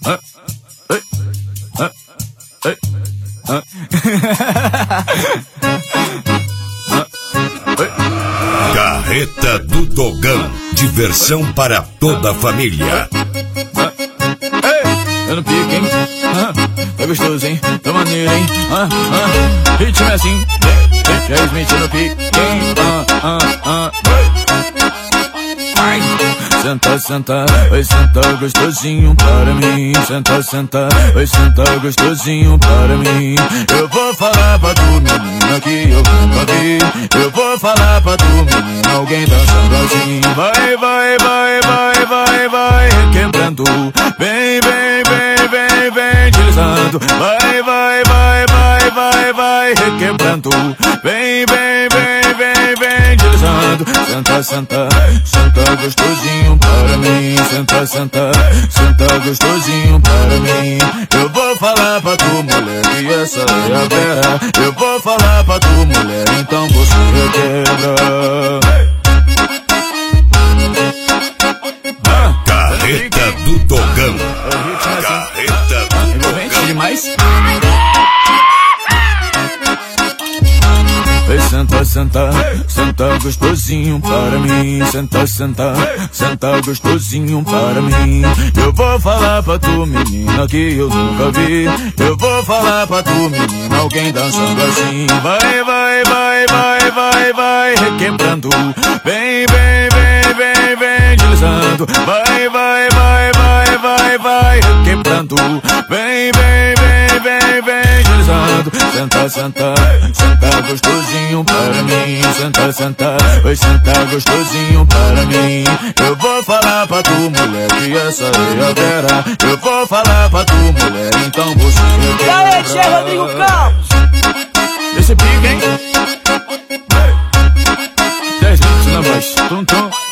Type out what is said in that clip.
Carreta do Dogão, diversão para toda a família. Eu no pique, hein? Tá gostoso, hein? Tá maneiro, hein? Ritmo é assim. Jair Smith no pique, hein? Vai! Senta, senta, vai sentar gostosinho para mim. Senta, senta, vai sentar gostosinho para mim. Eu vou falar pra tu, menina, que eu nunca vi. Eu vou falar pra tu, menina, alguém dançando assim. Vai, vai, vai, vai, vai, vai, requebrando. Vem, vem, vem, vem, vem, deslizando. Vai, vai, vai, vai, vai, vai, requebrando. Vem, vem, vem, vem, vem, deslizando. Senta, senta, senta gostosinho para mim. Senta, senta, senta gostosinho para mim. Eu vou falar pra tu, mulher, que essa é a vera. Eu vou falar pra tu, mulher, então você requebra. Carreta do Dogão. Carreta do Dogão. Demais. Senta, senta, senta gostosinho para mim. Senta, senta, senta gostosinho para mim. Eu vou falar pra tu, menina, que eu nunca vi. Eu vou falar pra tu, menina, alguém dançando assim. Vai, vai, vai, vai, vai, vai, requebrando. Vem, vem, vem, vem, vem, deslizando. Vai, vai, vai, vai, vai, vai, requebrando. Vem, vem, vem, vem, vem, deslizando. Senta, senta, senta gostosinho para mim. Senta, senta, vai sentar gostosinho para mim. Eu vou falar pra tu, mulher, que essa é a vera. Eu vou falar pra tu, mulher, então você requebra. Galera, Rodrigo Campos. Esse pique, hein? 10 minutos na voz. Tum, tum.